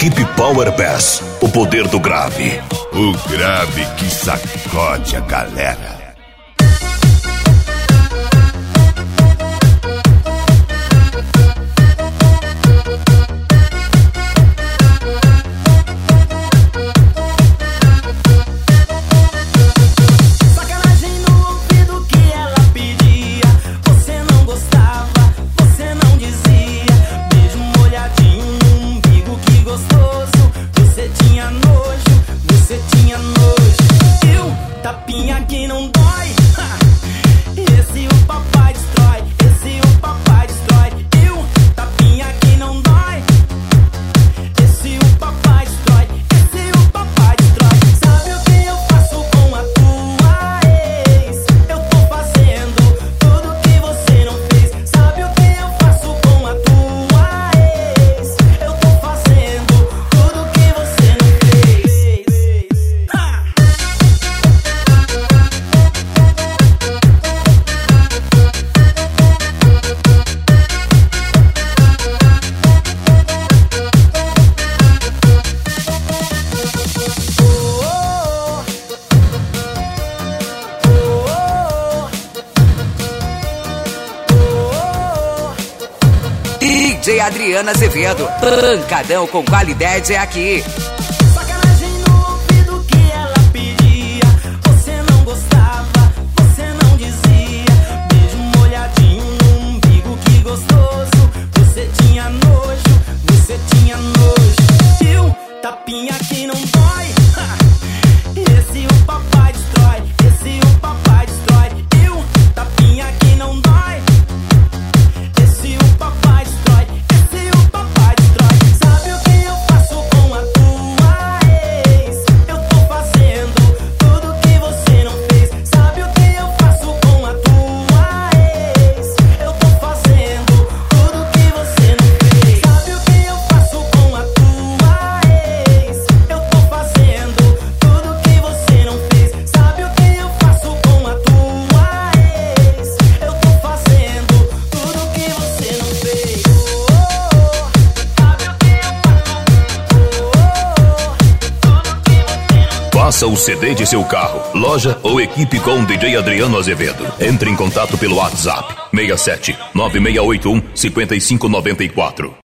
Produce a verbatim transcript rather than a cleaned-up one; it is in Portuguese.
Equipe Power Bass, o poder do grave. O grave que sacode a galera. Tapinha que não dói, esse o papai destrói, esse o papai destrói. E o tapinha que não dói, esse o papai destrói, esse o papai destrói. Sabe o que eu faço com a tua ex? Eu tô fazendo tudo que você não fez. Sabe o que eu faço com a tua ex? Eu tô fazendo tudo que você não fez. Ha! D J Adriano Azevedo, pancadão com qualidade é aqui. Sacanagem no ouvido que ela pedia. Você não gostava, você não dizia. Beijo molhadinho no umbigo, que gostoso. Você tinha nojo, você tinha nojo. E o tapinha que não dói, esse o papai destrói, esse o papai destrói. E o tapinha que não dói, esse o papai destrói, esse o papai destrói. Sabe o que eu faço com a tua ex? Eu tô fazendo tudo que você não fez. Sabe o que eu faço com a tua ex? Eu tô fazendo tudo que você não fez. Sabe o que eu faço com a tua ex? Eu tô fazendo tudo que você não fez. Sabe o que eu faço com a tua ex? Eu tô fazendo tudo que você não fez. Faça o C D de seu carro, loja ou equipe com D J Adriano Azevedo. Entre em contato pelo WhatsApp seis sete nove seis oito um cinco cinco nove quatro.